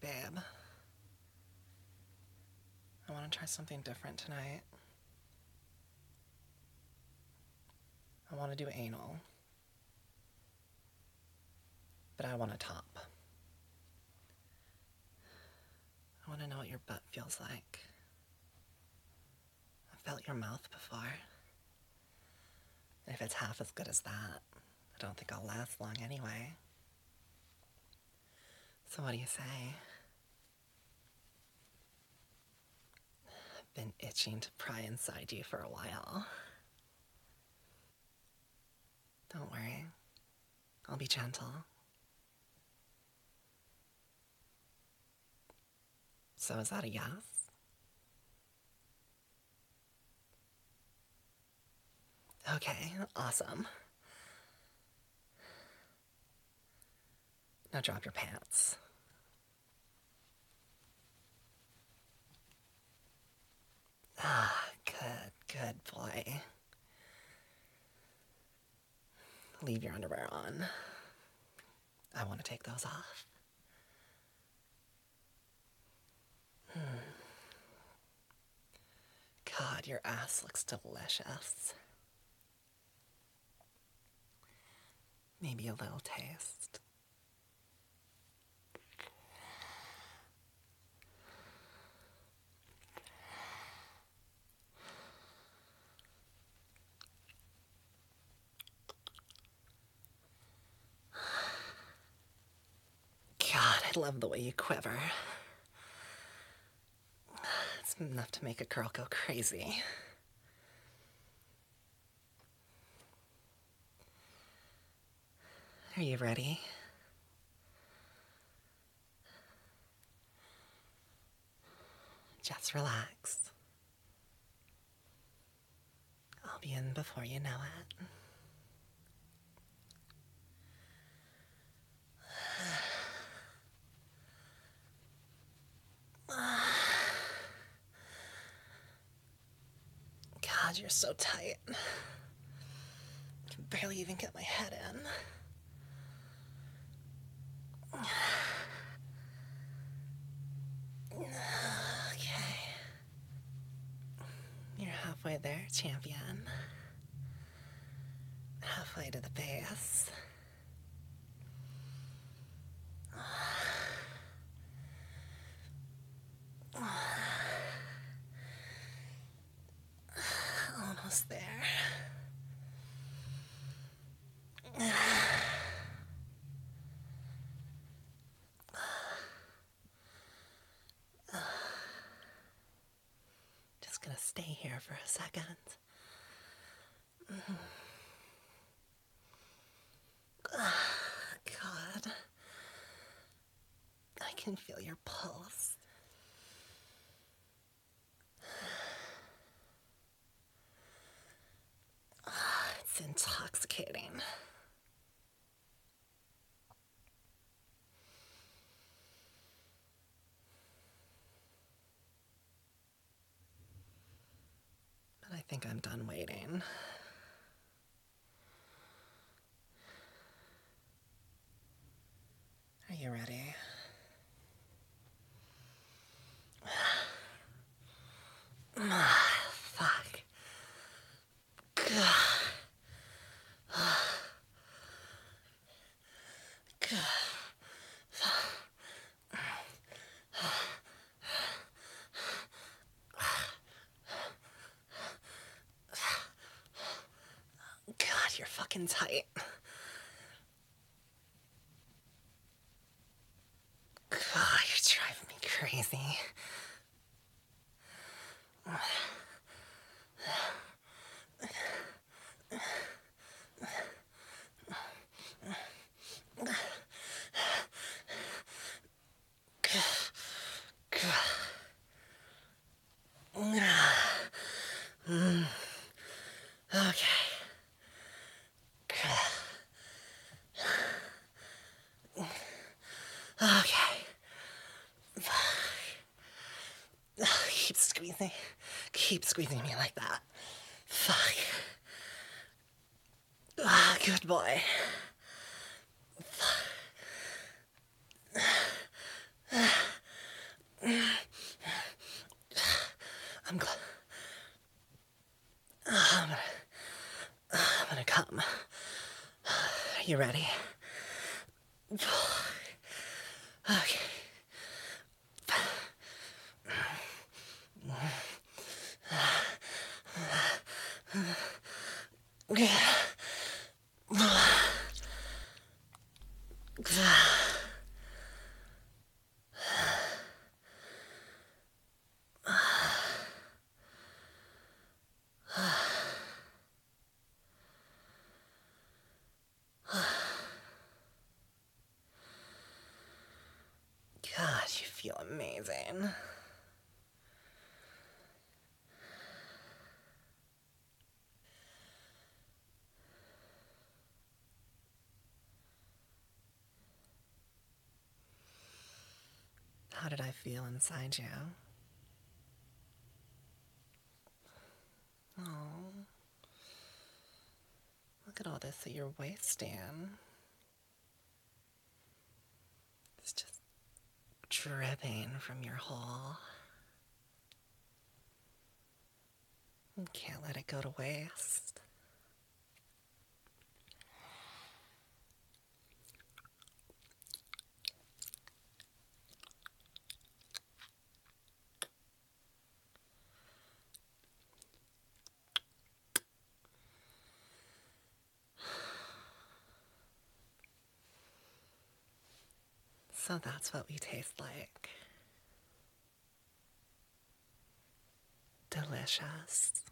babe. I want to try something different tonight. I want to do anal. But I want a top. I want to know what your butt feels like. I've felt your mouth before. And if it's half as good as that, I don't think I'll last long anyway. So what do you say? I've been itching to pry inside you for a while. Don't worry. I'll be gentle. So is that a yes? Okay, awesome. Now drop your pants. Ah, good boy. Leave your underwear on. I want to take those off. God, your ass looks delicious. Maybe a little taste. God, I love the way you quiver. It's enough to make a girl go crazy. Are you ready? Just relax. I'll be in before you know it. God, you're so tight. I can barely even get my head in. Okay. You're halfway there, champion. Halfway to the base. Almost there. Just gonna stay here for a second. God. I can feel your pulse. It's intoxicating. But I think I'm done waiting. Are you ready? Fuck. God, you're fucking tight. God, you're driving me crazy. Okay. Okay. Keep squeezing. Keep squeezing me like that. Fuck. Ah, good boy. I'm glad. I'm gonna come. Are you ready? Okay. God, you feel amazing. How did I feel inside you? Oh, look at all this that you're wasting. It's just dripping from your hole. You can't let it go to waste. So that's what we taste like. Delicious.